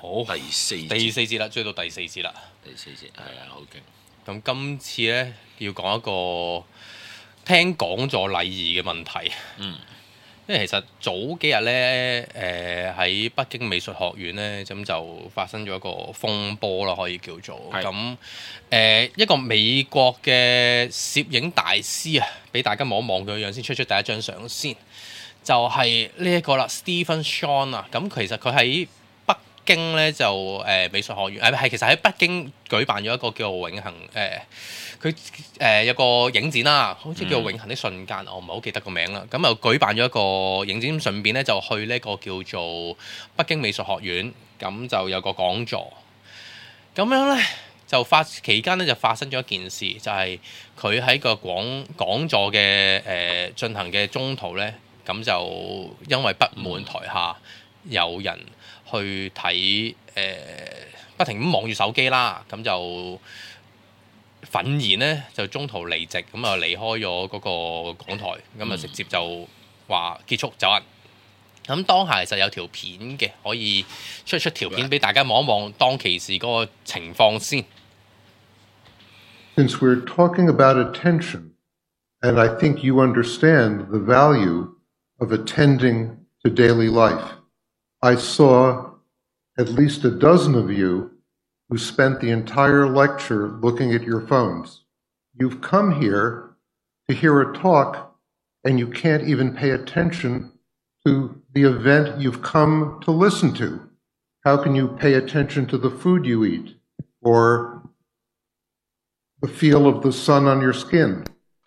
好，第四節啦，追到第四節啦。 第四節係啊，好勁。 咁今次咧要講一個聽講座禮儀嘅問題。因為其實早幾日咧，喺北京美術學院咧，咁就發生咗一個風波啦，可以叫做咁。一個美國嘅攝影大師啊，俾大家望一望佢嘅樣先，出第一張相先，就係呢一個啦 ，Stephen Shawn 啊。咁其實佢喺北京咧就美術學院係其實喺北京舉辦咗一個叫做永恆佢有個影展啦，好似叫做永恆的瞬間，我唔係好記得個名啦。咁又舉辦咗一個影展，順便咧就去呢個叫做北京美術學院，咁就有個講座。咁樣咧就期間咧就發生咗一件事，就係佢喺個講座嘅進行嘅中途咧，咁就因為不滿台下有人去睇不停咁望住手機啦，咁就憤然咧就中途離席，咁啊離開咗嗰個講台，咁啊直接就話結束走人。咁當下其實有條片嘅，可以出條片俾大家望一望當其時嗰個情況先。 Since we're talking about attention, and I think you understand the value of attending to daily life, I saw at least a dozen of you who spent the entire lecture looking at your phones. You've come here to hear a talk, and you can't even pay attention to the event you've come to listen to. How can you pay attention to the food you eat, or the feel of the sun on your skin?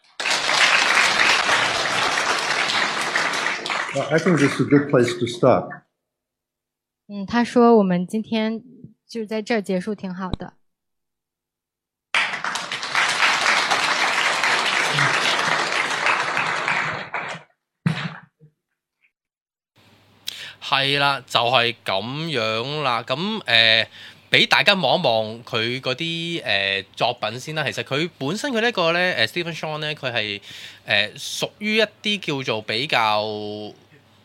I think this is a good place to stop. 他说我们今天就在这儿结束挺好的。 係啦，就係咁樣啦。咁俾大家望一望佢嗰啲作品先啦。其實佢本身佢呢個咧Stephen Shawn 咧，佢係屬於一啲叫做比較我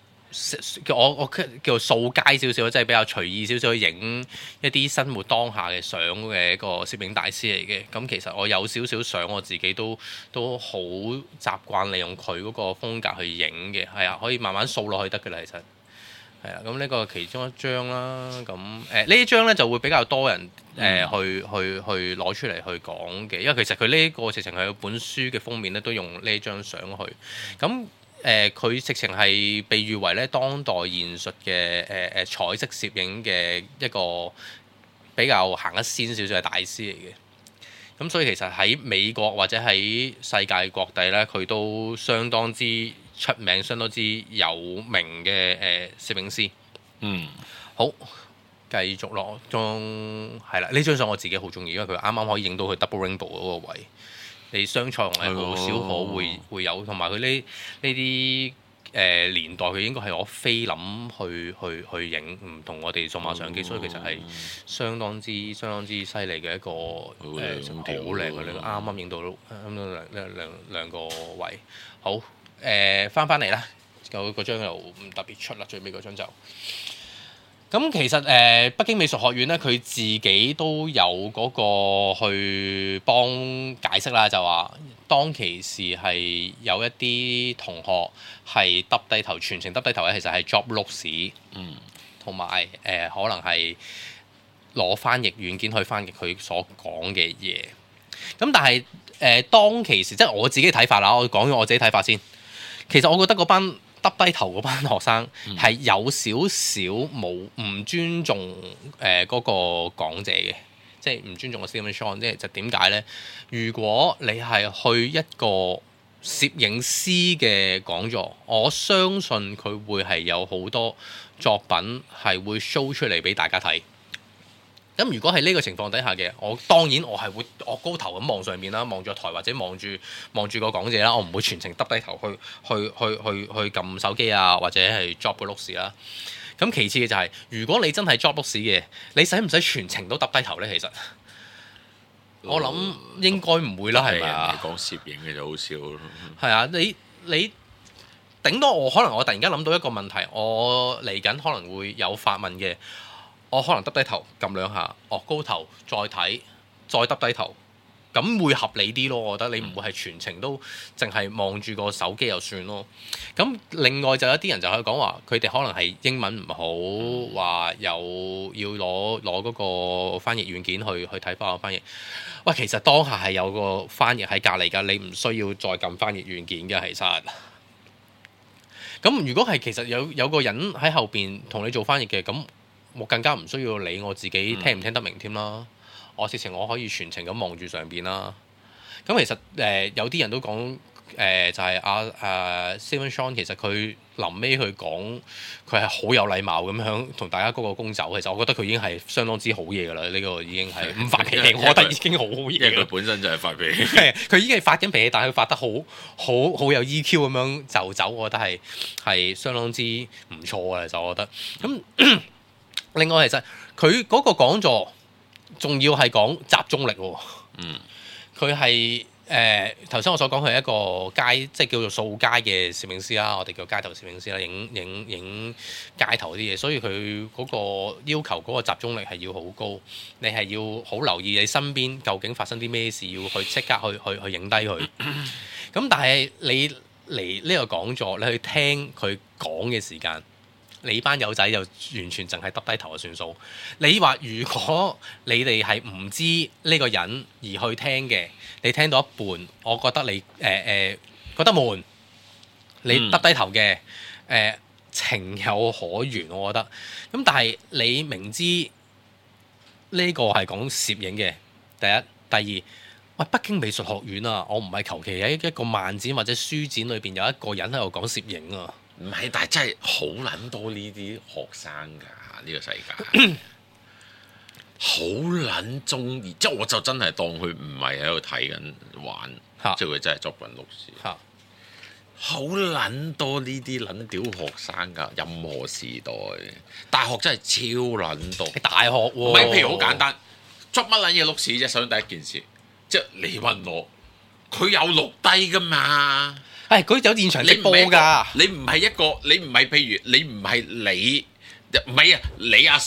叫做掃街少少，即係比較隨意少少去影一啲生活當下嘅相嘅一個攝影大師嚟嘅。咁其實我有少少相，我自己都好習慣利用佢嗰個風格去影嘅。係啊，可以慢慢掃落去得嘅啦，其實。係啦，咁呢個其中一張啦，咁呢一張咧就會比較多人去攞出嚟去講嘅，因為其實佢呢個直情係有本書嘅封面咧，都用呢張相去。咁佢直情係被譽為咧當代現實嘅彩色攝影嘅一個比較行得先少少嘅大師嚟嘅。咁所以其實喺美國或者喺世界各地咧，佢都相當之出名，相當之有名嘅攝影師。好，繼續落張係啦，呢張相我自己好中意，因為佢啱啱可以影到佢 double rainbow 嗰個位。你雙彩虹係好少可會有，同埋佢呢啲年代佢應該係攞菲林去影，唔同我哋數碼相機，所以其實係相當之犀利嘅一個好靚嘅，你啱啱影到兩個位。好，翻嚟啦，嗰張又唔特別出啦，最尾嗰張就。咁其實北京美術學院咧，佢自己都有嗰個去幫解釋啦，就話當其時係有一啲同學係耷低頭，全程耷低頭咧，其實係 job looks，同埋可能係攞翻譯軟件去翻譯佢所講嘅嘢。咁但係當其時，即係我自己睇法啦，我講咗我自己睇法先。其實我覺得嗰班耷低頭嗰班學生係有少少唔尊重嗰個講者嘅，即係唔尊重個 Stephen Shawn。即係就點解咧？如果你係去一個攝影師嘅講座，我相信佢會係有好多作品係會 show 出嚟俾大家睇。咁如果係呢個情況底下嘅，當然我係會高頭咁望上面啦，望住台或者望住個講者啦，我唔會全程耷低頭去撳手機啊，或者係 job 個 looks 啦。咁其次嘅就係，如果你真係 job looks 嘅，你使唔使全程都耷低頭咧？其實我諗應該唔會啦，係咪啊？ 講攝影嘅就好少咯。 係啊，你頂多可能我突然間諗到一個問題，我嚟緊可能會有發問嘅。 我可能耷低頭撳兩下，高頭再睇，再耷低頭，咁會合理啲咯。我覺得你唔會係全程都淨係望住個手機就算咯。咁另外就有啲人就可以講話，佢哋可能係英文唔好，話有要攞嗰個翻譯軟件去睇翻個翻譯。喂，其實當下係有個翻譯喺隔離㗎，你唔需要再撳翻譯軟件嘅，其實。咁如果係其實有個人喺後邊同你做翻譯嘅，咁我更加唔需要理我自己聽唔聽得明添啦。我直情我可以全程咁望住上邊啦。咁其實有啲人都講就係Stephen Sean 其實佢臨尾去講佢係好有禮貌咁樣同大家鞠個躬走。其實我覺得佢已經係相當之好嘢㗎啦。呢個已經係唔發脾氣，我覺得已經好好嘢。因為佢本身就係發脾氣， 佢已經係發緊脾氣，但係佢發得好有 EQ 咁樣就走，我覺得係相當之唔錯嘅。就我覺得咁。另外其實佢嗰個講座仲要係講集中力喎。佢係頭先我所講佢係一個即係叫做掃街嘅攝影師啦，我哋叫街頭攝影師啦，影街頭啲嘢，所以佢嗰個要求嗰個集中力係要好高，你係要好留意你身邊究竟發生啲咩事，要去即刻去影低佢。咁但係你嚟呢個講座，你去聽佢講嘅時間，你班友仔就完全淨係耷低頭就算數。你話如果你哋係唔知呢個人而去聽嘅，你聽到一半，我覺得你覺得悶，你耷低頭嘅情有可原，我覺得。咁但係你明知呢個係講攝影嘅，第一、第二，喂，北京美術學院啊，我唔係求其喺一個漫展或者書展裏邊有一個人喺度講攝影啊。 唔係，但係真係好撚多呢啲學生㗎，呢個世界好撚中意，即係我就真係當佢唔係喺度睇緊玩，即係佢真係作緊錄事。好撚多呢啲撚屌學生㗎，任何時代，大學真係超撚多。 大學喎， 唔係，譬如好簡單，作乜撚嘢錄事啫？首先第一件事，即係你問我，佢有錄低㗎嘛？ 係佢有現場直播㗎。 你唔係一個，你唔係譬如你唔係你，唔係啊！你阿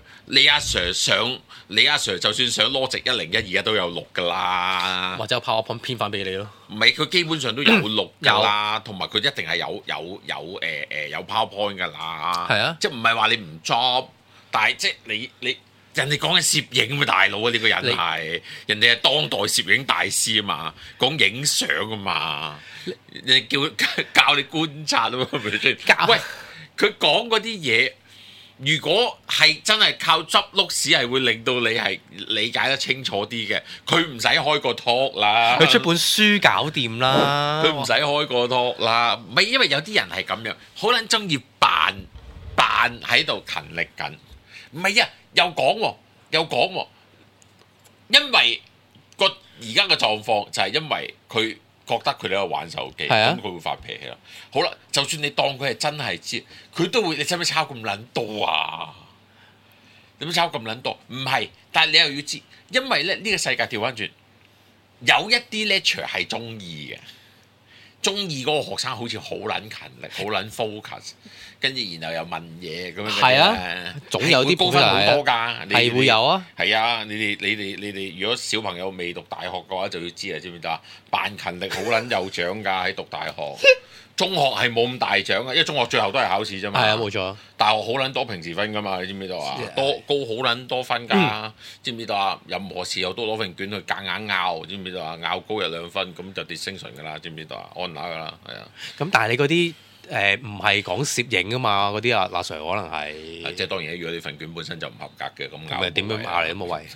Sir 就算想攞直101而家都有錄㗎啦， 或者有 PowerPoint 編翻俾你咯。 唔係，佢基本上都有錄㗎啦，同埋佢一定係有 PowerPoint 㗎啦。 係啊， 即係唔係話你唔 job，但係即係你人哋講緊攝影啊，大佬啊，呢個人係人哋係當代攝影大師啊嘛，講影相啊嘛。你教你觀察啊嘛，係咪先？喂，佢講嗰啲嘢，如果係真係靠執碌屎係會令到你係理解得清楚啲嘅，佢唔使開個 talk 啦， 佢出本書搞掂啦， 佢唔使開個 talk 啦。唔係因為有啲人係咁樣，好撚中意扮喺度勤力緊。唔係啊，又講喎，因為而家嘅狀況就係因為佢覺得佢哋喺度玩手機，咁佢會發脾氣啦。好啦，就算你當佢係真係知，佢都會，你使唔使抄咁撚多啊？你使唔使抄咁撚多？唔係，但係你又要知，因為咧呢個世界調翻轉，有一啲 lecture 係中意嘅，中意嗰個學生好似好撚勤力，好撚 focus， 跟住然後又問嘢咁樣。係啊，總有啲高分好多㗎， 係會有啊。 係啊，你哋如果小朋友未讀大學嘅話，就要知啊，知唔知得啊？扮勤力好撚有獎㗎，喺讀大學。中學係冇咁大獎嘅，因為中學最後都係考試啫嘛。係啊，冇錯。大學好撚多平時分㗎嘛，你知唔知道啊？高好撚多分㗎，知唔知道啊？任何時候都攞份卷去夾硬拗，知唔知道啊？拗高一2分，咁就跌升順㗎啦，知唔知道啊？安拿㗎啦，係啊。咁但係你嗰啲唔係講攝影㗎嘛，嗰啲阿 Sir 可能係即係當然，如果你份卷本身就唔合格嘅，咁拗點樣拗你都冇謂。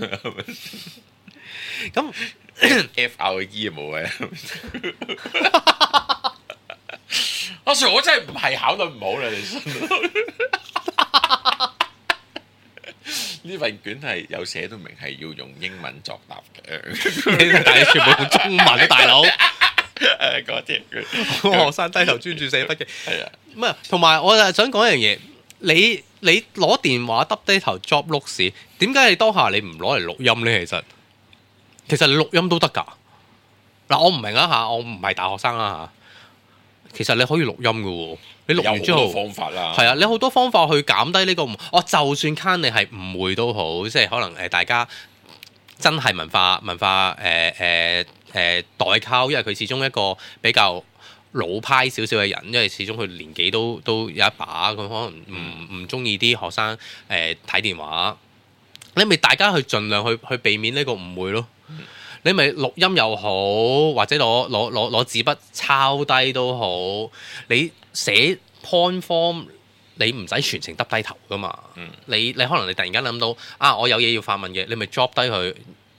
咁 F 拗個 E 冇謂。阿 Sir， 我真係唔係考得唔好啦，你信？呢份卷係有寫到明係要用英文作答嘅，但係全部用中文啊，大佬。嗰啲學生低頭專注寫筆記。係啊，唔係，同埋我就係想講一樣嘢，你攞電話耷低頭 job 碌屎，點解你當下你唔攞嚟錄音咧？其實你錄音都得㗎。嗱，我唔明啊嚇，我唔係大學生啊嚇。 其實你可以錄音嘅喎，你錄完之後有好多方法啦， 係啊，你好多方法去減低呢個誤。我就算 can 你係誤會都好，即係可能大家真係文化代溝，因為佢始終一個比較老派少少嘅人，因為始終佢年紀都有一把，佢可能唔中意啲學生睇電話。你咪大家去盡量去避免呢個誤會咯。你咪錄音又好，或者攞紙筆抄低都好。你寫 point form， 你唔使全程耷低頭噶嘛。你可能你突然間諗到啊，我有嘢要發問嘅，你咪 drop 低佢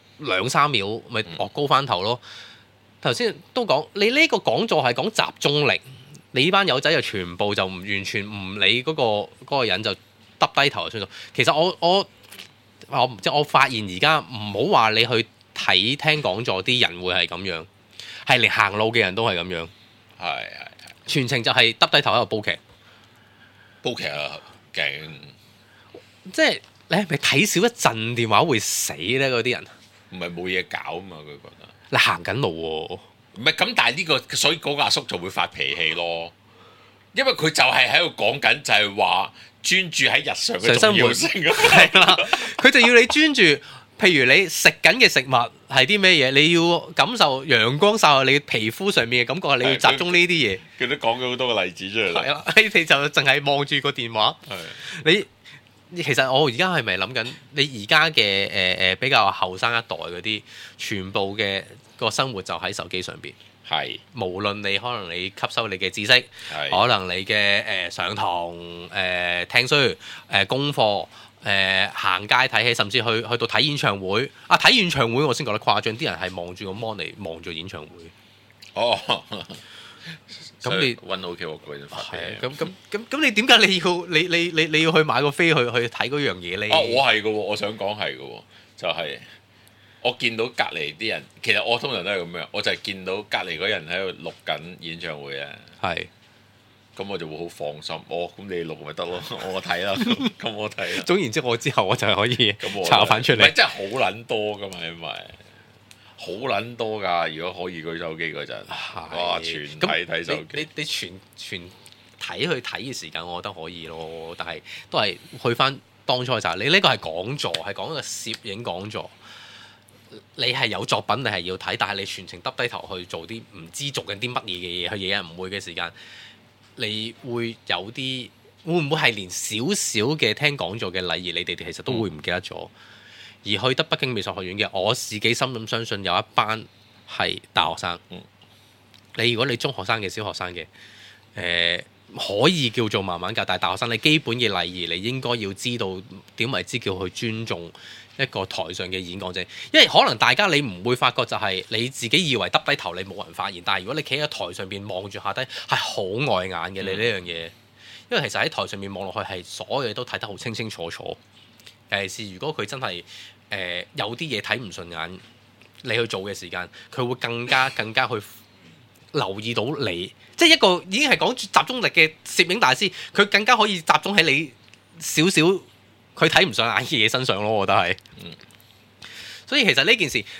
2-3秒，咪昂高翻頭咯。頭先都講，你呢個講座係講集中力，你呢班友仔就全部就完全唔理嗰個人就耷低頭就算數。其實我發現而家唔好話你去聽講座啲人會係咁樣，係連行路嘅人都係咁樣， 係全程就係耷低頭喺度煲劇， 煲劇啊勁， 即係你係咪睇少一陣電話會死咧？嗰啲人唔係冇嘢搞嘛，佢覺得你行緊路喎， 唔係咁，但係呢個所以嗰個阿叔就會發脾氣咯，因為佢就係喺度講緊就係話專注喺日常嘅重要性係啦，佢就要你專注。譬如你食緊嘅食物係啲咩嘢，你要感受陽光曬落你皮膚上面嘅感覺，你要集中呢啲嘢。 佢都講咗好多個例子出嚟。 係啦，你哋就淨係望住個電話。你其實我而家係咪諗緊？你而家嘅比較後生一代嗰啲，全部嘅個生活就喺手機上邊。 係， 無論你可能你吸收你嘅知識，可能你嘅上堂聽書功課。行街睇戲，甚至去到睇演唱會。睇演唱會我先覺得誇張，啲人係望住個 mon 嚟望住演唱會。 哦， 咁你揾 OK 喎，個人發咁你點解你要去買個飛去睇嗰樣嘢咧？ 我係嘅喎，我想講係嘅喎，就係我見到隔離啲人，其實我通常都係咁樣，我就係見到隔離嗰人喺度錄緊演唱會啊。係。咁我就會好放心，咁你錄咪得咯，我睇啦，咁我睇啦。總言之，我之後我就係可以抄翻出嚟。唔係真係好撚多噶嘛，因為好撚多㗎。如果可以舉手機嗰陣，哇，全睇手機。你全睇去睇嘅時間，我覺得可以咯。但係都係去翻當初就係你呢個係講座，係講一個攝影講座。你係有作品，你係要睇，但係你全程耷低頭去做啲唔知做緊啲乜嘢嘅嘢，去嘢唔會嘅時間。你會有啲會唔會係連少少嘅聽講座嘅禮儀，你哋其實都會唔記得咗？而去得北京美術學院嘅，我自己深深相信有一班係大學生。如果你中學生嘅、小學生嘅，可以叫做慢慢教，但係大學生你基本嘅禮儀，你應該要知道點為之叫去尊重一個台上嘅演講者，因為可能大家你唔會發覺就係你自己以為耷低頭你冇人發現，但係如果你企喺台上邊望住下低係好礙眼嘅你呢樣嘢，因為其實喺台上面望落去係所有嘢都睇得好清清楚楚。尤其是如果佢真係有啲嘢睇唔順眼，你去做嘅時間，佢會更加去留意到你，即係一個已經係講集中力嘅攝影大師，佢更加可以集中喺你少少佢睇唔上眼嘅嘢身上咯，我覺得係。所以其實呢件事，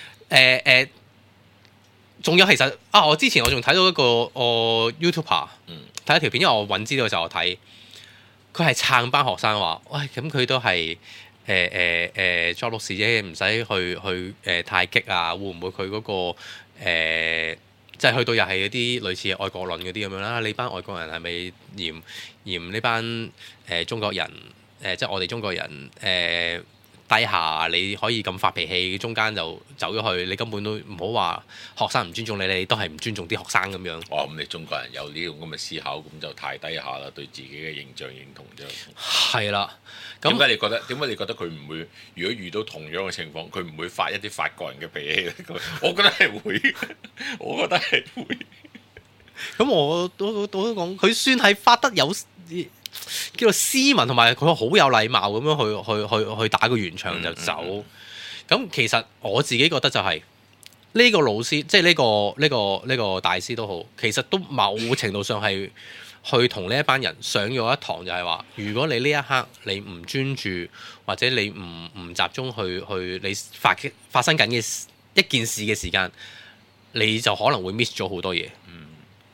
仲有其實我之前我仲睇到一個YouTuber，睇一條片，因為我揾資料嘅時候我睇，佢係撐班學生話，喂，咁佢都係作六時啫，唔使去太激啊，會唔會佢嗰個即係去到又係嗰啲類似外國論嗰啲咁樣啦？你班外國人係咪嫌呢班中國人？即係我哋中國人低下，你可以咁發脾氣，中間就走咗去，你根本都唔好話學生唔尊重你，你都係唔尊重啲學生咁樣。哇！咁你中國人有呢種咁嘅思考，咁就太低下啦，對自己嘅形象認同啫。係啦，咁點解你覺得佢唔會？如果遇到同樣嘅情況，佢唔會發一啲法國人嘅脾氣咧？我覺得係會，我覺得係會。咁我都講，佢算係發得有叫做斯文，同埋佢好有禮貌咁樣去打個圓場就走。咁其實我自己覺得就係呢個老師，即係呢個大師都好，其實都某程度上係去同呢一班人上咗一堂，就係話，如果你呢一刻你唔專注，或者你唔集中去你發生緊嘅一件事嘅時間，你就可能會 miss 咗好多嘢。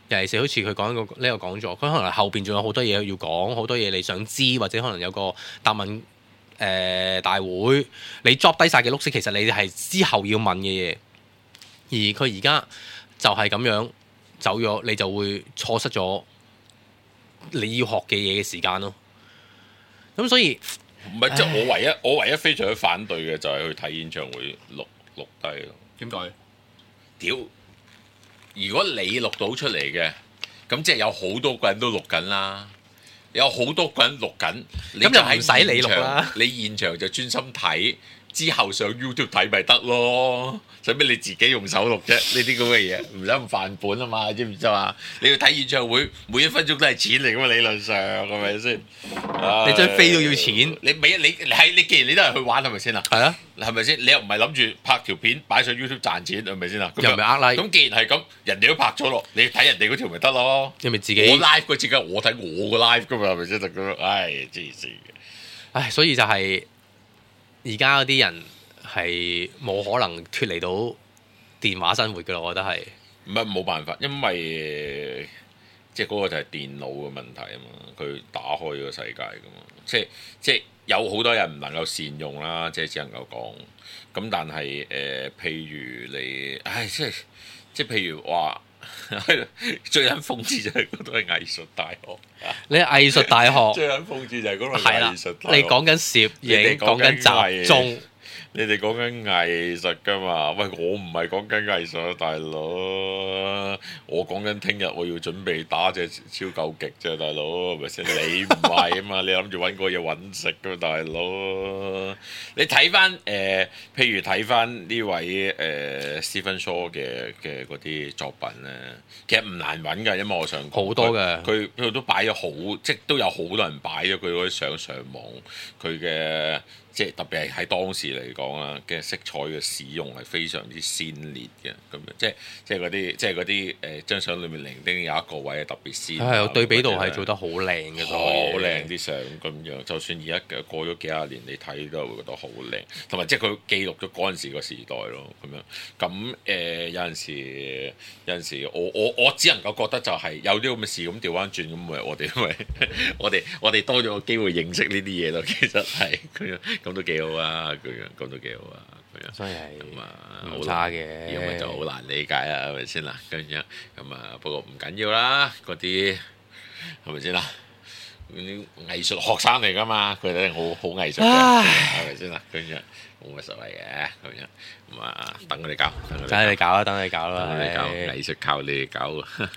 尤其是好似佢講呢個講座，佢可能後邊仲有好多嘢要講，好多嘢你想知，或者可能有個答問大會，你 drop 低晒嘅 notes，其實你係之後要問嘅嘢，而佢而家就係咁樣走咗，你就會錯失咗你要學嘅嘢嘅時間咯。咁所以唔係即係我唯一非常反對嘅就係去睇演唱會錄低咯。 點解？ 屌！如果你錄到出嚟嘅，咁即係有好多個人都錄緊啦，有好多個人錄緊，咁就唔使你錄啦。 你現場就專心睇，之後上 YouTube 睇咪得咯。使咩你自己用手錄啫？呢啲咁嘅嘢唔使咁犯本啊嘛，知唔知啊？你要睇演唱會，每一分鐘都係錢嚟噶嘛，理論上係咪先？ 你張飛都要錢， 你既然你都係去玩係咪先啊？ 係啊， 係咪先？你又唔係諗住拍條片擺上 YouTube 賺錢係咪先啊？ 又唔係呃 like。 咁既然係咁，人哋都拍咗咯，你睇人哋嗰條咪得咯？ 你咪自己我 live 嗰節嘅，我睇我個 live 噶嘛，係咪先？就咁樣，唉，黐線嘅。 唉，所以就係而家嗰啲人係冇可能脫離到電話生活嘅咯，我覺得係。 唔係冇辦法，因為即係嗰個就係電腦嘅問題啊嘛，佢打開咗個世界噶嘛，即係有好多人唔能夠善用啦，即係只能夠講。咁但係譬如你，唉，即係譬如話，最撚諷刺就係嗰度係藝術大學。 你藝術大學最撚諷刺就係嗰度係啦， 藝術大學。 你講緊攝影，講緊集中。 你哋講緊藝術㗎嘛？喂，我唔係講緊藝術啊，大佬！我講緊聽日我要準備打隻超夠極啫，大佬，係咪先？你唔係啊嘛？你諗住揾個嘢揾食㗎嘛，大佬！你睇翻譬如睇翻呢位Stephen Shaw 嘅嗰啲作品咧，其實唔難揾㗎，因為我想好多嘅， 佢都擺咗好，即係都有好多人擺咗佢嗰啲相上網，佢嘅。即係特別係喺當時嚟講啊嘅色彩嘅使用係非常之鮮烈嘅，咁樣即係嗰啲張相裏面零丁有一個位係特別鮮， 係對比度係做得好靚嘅， 好靚啲相咁樣。就算而家過咗幾廿年，你睇都係會覺得好靚，同埋即係佢記錄咗嗰陣時個時代咯，咁樣。咁有陣時我只能夠覺得就係有啲咁嘅事咁調翻轉咁咪我哋多咗個機會認識呢啲嘢咯，其實係咁樣。咁都幾好啊！咁都幾好啊！ 所以係咁啊， 好差嘅， 因為就好難理解啊，係咪先啦？咁樣咁啊，不過唔緊要啦，嗰啲係咪先啦？嗰啲藝術學生嚟㗎嘛，佢哋好藝術嘅，係咪先啦？咁樣冇乜所謂嘅，咁樣咁啊，等佢哋搞，等你搞啦， 等你搞啦， 藝術靠你哋搞啊！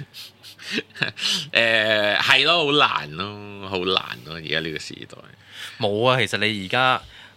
係咯，好難咯，好難咯！而家呢個時代。 冇啊，其實你而家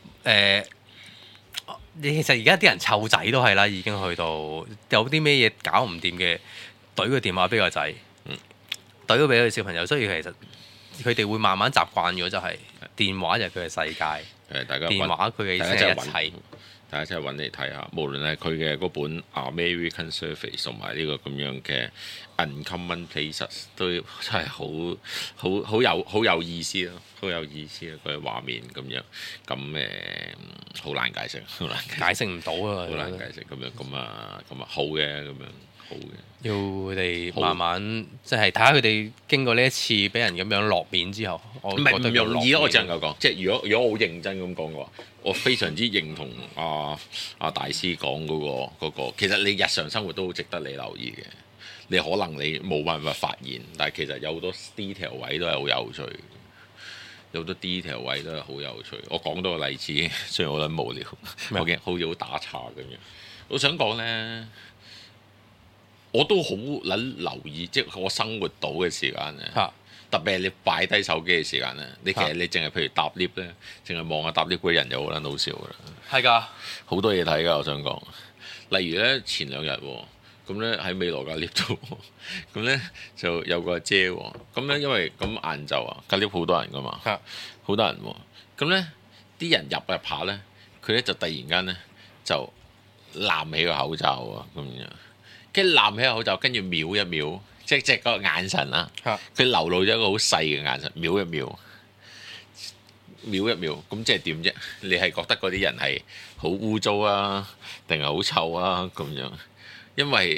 其實而家啲人湊仔都係啦，已經去到有啲咩嘢搞唔掂嘅，懟個電話俾個仔，懟咗俾個小朋友，所以其實佢哋會慢慢習慣咗，就係電話就係佢嘅世界， 大家電話佢嘅先係一切。 大家真係揾嚟睇下，無論係佢嘅嗰本 American Surface 同埋呢個咁樣嘅 Uncommon Places，都真係好有意思咯，好有意思啊！佢嘅畫面咁樣，咁好難解釋，好難解釋唔到啊！ 好難解釋咁樣，咁啊好嘅，咁樣好嘅。 要佢哋慢慢即係睇下佢哋經過呢一次俾人咁樣落面之後，我唔係唔容易咯。我只能夠講，即係如果我好認真咁講嘅話，我非常之認同阿大師講嗰個。其實你日常生活都好值得你留意嘅。你可能你冇辦法發現，但係其實有好多 detail 位都係好有趣，有好多 detail 位都係好有趣。我講多個例子，雖然我覺得無聊，我驚好似好打岔咁樣。我想講咧。我都好撚留意，即係我生活到嘅時間咧，特別係你擺低手機嘅時間咧，你其實你淨係譬如搭 lift 咧，淨係望下搭 lift 嗰啲人就好撚好笑噶啦。係㗎，好多嘢睇㗎，我想講。例如咧，前兩日咁咧喺美羅架 lift 度，咁咧就有個阿姐喎，咁咧因為咁晏晝啊，架 lift 好多人㗎嘛，好多人喎，咁咧啲人入下咧，佢咧就突然間咧就攬起個口罩啊咁樣。跟住攬起個口罩，跟住瞄一瞄，即係嗰個眼神啦。佢流露咗一個好細嘅眼神，瞄一瞄，瞄一瞄，咁即係點啫？你係覺得嗰啲人係好污糟啊，定係好臭啊咁樣？因為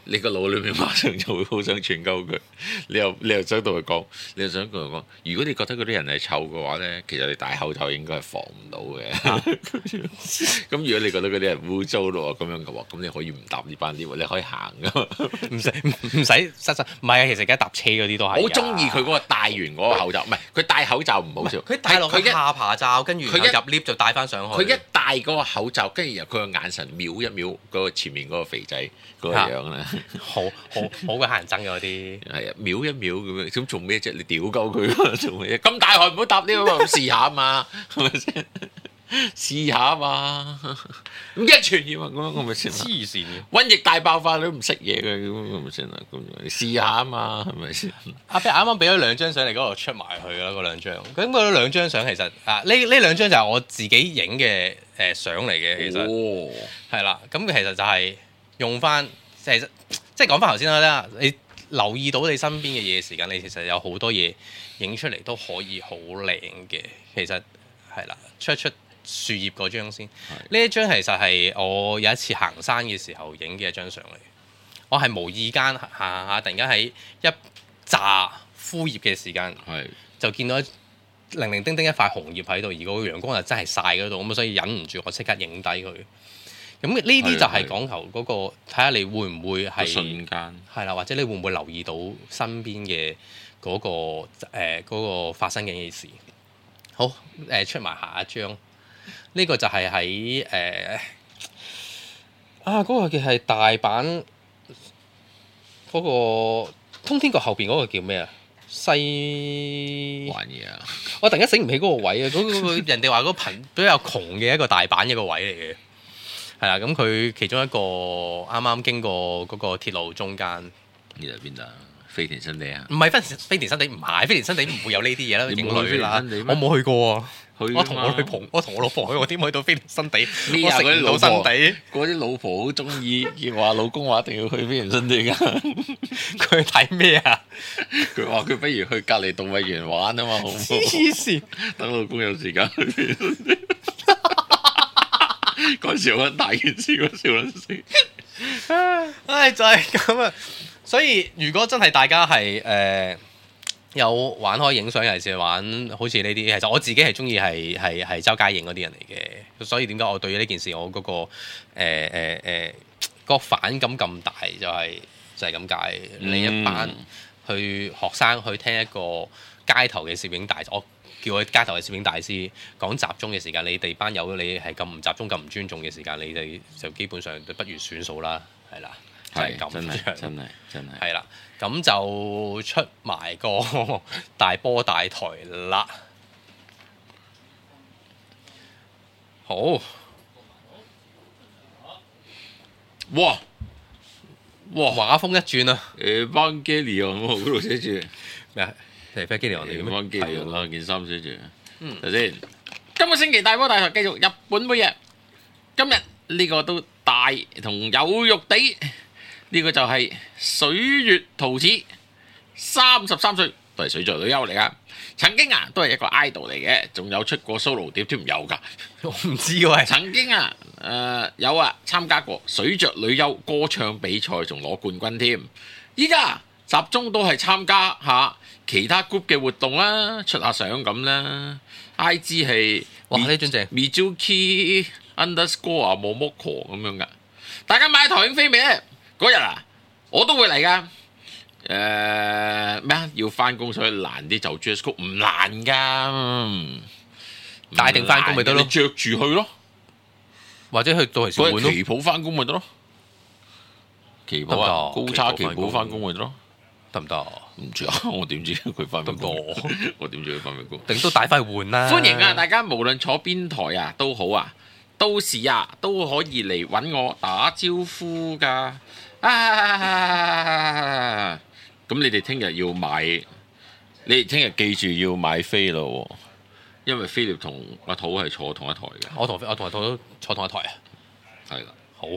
你個腦裏面馬上就會好想串鳩佢，你又想同佢講，你又想同佢講，如果你覺得嗰啲人係臭嘅話咧，其實你戴口罩應該係防唔到嘅。咁如果你覺得嗰啲人污糟咯咁樣嘅話，咁你可以唔搭呢班 lift，你可以行噶嘛， 唔使實，唔係啊，其實而家搭車嗰啲都係。 好中意佢嗰個戴完嗰個口罩，唔係佢戴口罩唔好笑， 佢戴落佢一下巴罩，跟住佢一入 lift 就戴翻上去。 佢一戴嗰個口罩，跟住由佢個眼神瞄一瞄嗰個前面嗰個肥仔嗰個樣咧， 好鬼乞人憎嘅嗰啲。 係啊，瞄一瞄咁樣，咁做咩啫？你屌鳩佢做咩啫？咁大汗唔好搭呢個，試下啊嘛，係咪先？試下啊嘛，咁一傳染啊，咁咪先啦。 黐線嘅。 瘟疫大爆發你都唔識嘢嘅，咁咪先啦。咁你試下啊嘛，係咪先？ 阿飛啱啱俾咗兩張相嚟嗰度出埋去啦，嗰兩張。咁嗰兩張相其實呢兩張就係我自己影嘅相嚟嘅，其實係啦。咁其實就係用翻，即係講翻頭先啦。你留意到你身邊嘅嘢時間，你其實有好多嘢影出嚟都可以好靚嘅。其實係啦，出樹葉嗰張先。呢一張其實係我有一次行山嘅時候影嘅一張相嚟。我係無意間行下，突然間喺一紮枯葉嘅時間，就見到零零丁丁一塊紅葉喺度，而個陽光就真係曬嗰度，咁所以忍唔住我即刻影低佢。咁呢啲就係講求嗰個，睇下你會唔會係瞬間係啦，或者你會唔會留意到身邊嘅嗰個發生緊嘅事。好，出埋下一張。呢個就係喺嗰個嘅係大阪嗰個通天閣後邊嗰個叫咩啊？西玩嘢啊！ 我突然間醒唔起嗰個位啊！嗰個人哋話嗰個比較窮嘅一個大阪一個位嚟嘅，係啦。咁佢其中一個啱啱經過嗰個鐵路中間， 呢度邊度？飛田新地啊？ 唔係飛田新地，唔係飛田新地，唔會有呢啲嘢啦，影女啦。我冇去過啊！我同我老婆去，我點去到飛田新地？我食唔到新地。 嗰啲老婆好中意話老公話一定要去飛田新地㗎。 佢睇咩啊？ 佢話佢不如去隔離動物園玩啊嘛，好唔好？ 黐線！ 等老公有時間去飛田新地。嗰時我大件事，我笑撚死。 唉，就係咁啊！所以如果真係大家係有玩開影相，尤其是玩好似呢啲，其實我自己係中意係周街影嗰啲人嚟嘅。所以點解我對於呢件事我嗰個反感咁大，就係咁解。你一班去學生去聽一個街頭嘅攝影大，我叫佢街頭嘅攝影大師講集中嘅時間，你哋班友你係咁唔集中、咁唔尊重嘅時間，你哋就基本上不如算數啦，係啦。係咁樣， 真係係啦，咁就出埋個大波大台啦。好， 哇！ 畫風一轉啊 ！Evangelion 嗰度寫住咩啊？Evangelion 嚟嘅咩 ？Evangelion 啦，件衫寫住。睇先。今個星期大波大台繼續日本每日。今日呢個都大同有肉地。呢個就係水月桃子，33歲，都係水着女優嚟噶。曾經都係一個 idol 嚟嘅，仲有出過 solo 碟添，有㗎。 我唔知喎。 曾經有參加過水着女優歌唱比賽，仲攞冠軍添。依家集中都係參加下其他 group 嘅活動啦，出下相咁啦。IG 係哇呢張正 Mizuki _ Momoko 咁樣噶。大家買台影飛未咧？嗰日我都會嚟噶。咩要翻工所以難啲就 dress code 唔難噶， 帶定翻工咪得咯， 你着住去咯， 或者去到時換咯。 旗袍翻工咪得咯，旗袍高叉旗袍翻工咪得咯， 得唔得？ 唔知啊，我點知佢翻咩工？我點知佢翻咩工？ 定都帶翻去換啦。 歡迎大家無論坐邊台都好到時都可以嚟揾我打招呼噶。咁你哋聽日要買，你哋聽日記住要買飛咯，因為菲臘同阿土係坐同一台嘅。 我同阿土都坐同一台啊。 係啦， 好，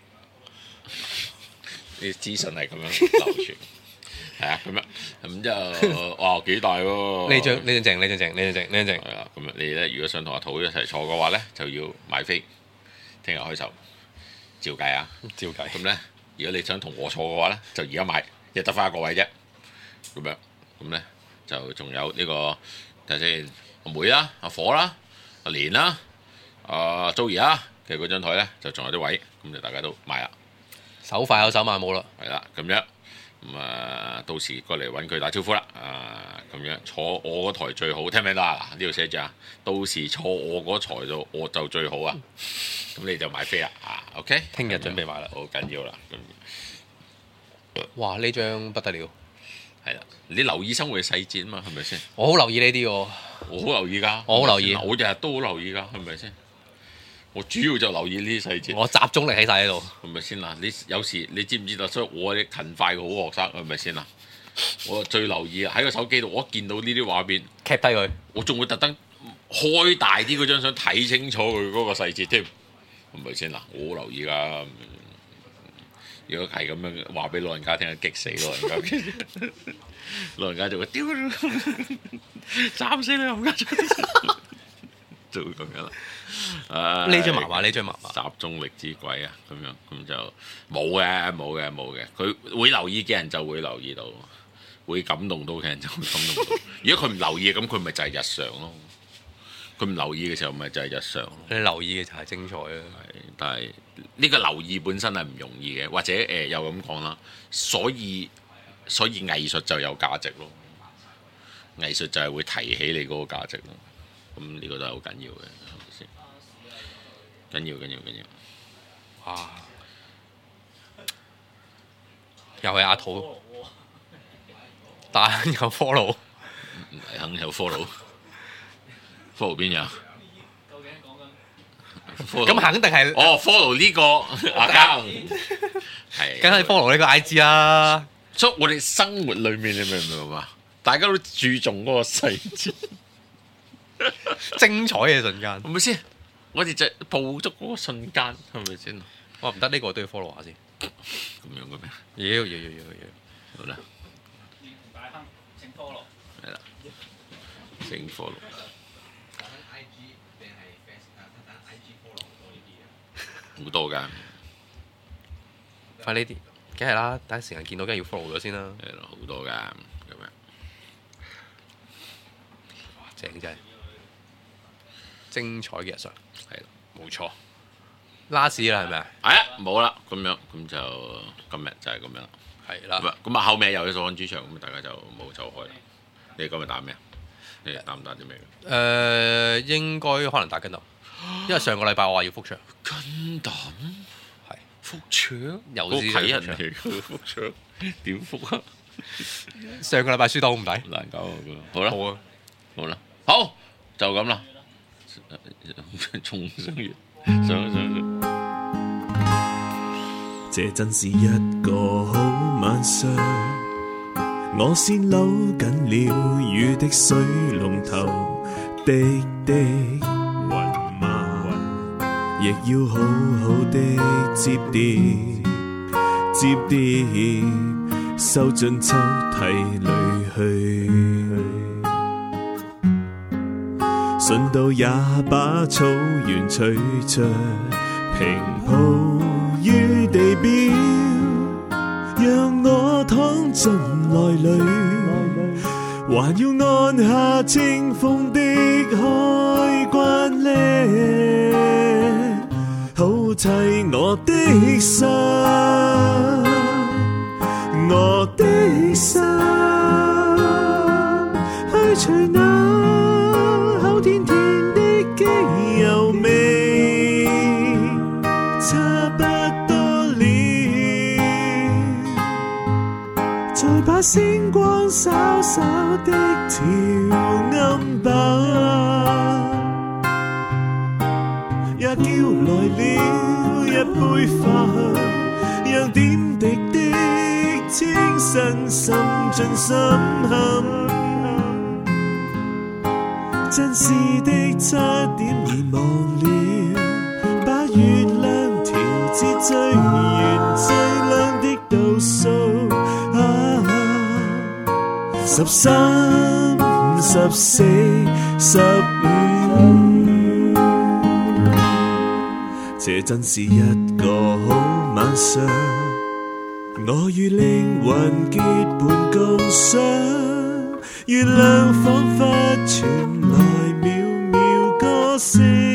啲資訊係咁樣流傳，係咁就哇幾大喎！ 呢張正。 係啦，咁你咧如果想同阿土一齊坐嘅話咧，就要買飛，聽日開售，照計。 照計。 咁咧如果你想同我坐嘅話咧，就而家買，亦得翻一個位啫。咁樣咁咧就仲有呢個睇下先，阿妹啦、阿火啦、阿蓮啦、阿 Joey 啦嘅嗰張台咧，就仲有啲位，咁就大家都買啦。 手快有手慢冇啦。 係啦，咁樣到時過嚟揾佢打招呼啦。咁樣坐我嗰台最好，聽唔聽到啊？嗱，呢度寫住啊，到時坐我嗰台度我就最好啊。咁你就買飛啦。OK， 聽日準備買啦， 好緊要啦。 哇！呢張不得了， 係啦，你留意生活嘅細節啊嘛，係咪先？ 我好留意呢啲喎。 我好留意㗎， 我好留意， 我日日都好留意㗎，係咪先？我主要就留意呢啲細節， 我集中力喺晒喺度， 係咪先嗱？你有時你知唔知道？所以我啲勤快嘅好學生係咪先嗱？我最留意喺個手機度，我一見到呢啲畫面 cap 低佢， 我仲會特登開大啲嗰張相睇清楚佢嗰個細節添，係咪先嗱？我好留意㗎。如果係咁樣話俾老人家聽，激死老人家，老人家就會屌，斬死你老人家，就會咁樣啦。 呢張麻麻，呢張麻麻， 集中力之鬼啊！咁樣咁就冇嘅，佢會留意嘅人就會留意到，會感動到嘅人就會感動到。如果佢唔留意嘅，咁佢咪就係日常咯。佢唔留意嘅時候，咪就係日常咯。 你留意嘅就係精彩啊！ 係，但係呢個留意本身係唔容易嘅，或者又咁講啦。所以藝術就有價值咯。藝術就係會提起你嗰個價值咯。咁呢個都係好緊要嘅，係咪先？緊要。 哇！又係阿土，但有 follow， 肯有 follow 邊有？ 咁肯定係 follow 呢個阿嘉，係梗係 follow 呢個 IG 啦。 所以我哋生活裏面，你明唔明啊？大家都注重嗰個細節， 精彩嘅瞬間， 係咪先？我哋就捕捉嗰個瞬間，係咪先？ 哇！唔得，呢個都要 follow 下先。 咁樣嘅咩？ 要， 好啦。 大亨請 follow。 係啦，請 follow。好多㗎， 快呢啲，梗係啦，第一時間見到梗係要 follow 咗先啦。 係咯，好多㗎咁樣。 哇！正真係精彩嘅日常， 係啦，冇錯。 last 啦係咪啊？ 係啊，冇啦，咁樣咁就今日就係咁樣啦。 係啦。 咁後尾又去掃安主場，咁大家就冇走開啦。你今日打咩啊？你打唔打啲咩？ 應該可能打跟斗，因為上個禮拜我話要復場。 跟斗係復場， 又我睇人嚟嚟嘅復場，點復啊？ 上個禮拜輸得好唔抵， 難搞啊！好啦， 好啊， 好啦，好就咁啦。重生完，上。 這真是一個好晚上，我先扭緊了雨的水龍頭，滴滴雲霧，亦要好好的接碟，接碟收進抽屜裏去，順道也把草原隨着平鋪於地表，讓我躺進內裏，還要按下清風的開關呢，好替我的心，我的心，去除那口甜甜的機油味，差不多了，再把星光稍稍的調暗吧，也叫來了一杯花，讓點滴的清新滲進心坎，真實的差點遺忘了，把月亮調至最圓最亮的度數，13、14、15，這真是一個好晚上。 我與靈魂結伴共賞，月亮彷彿傳來渺渺歌聲。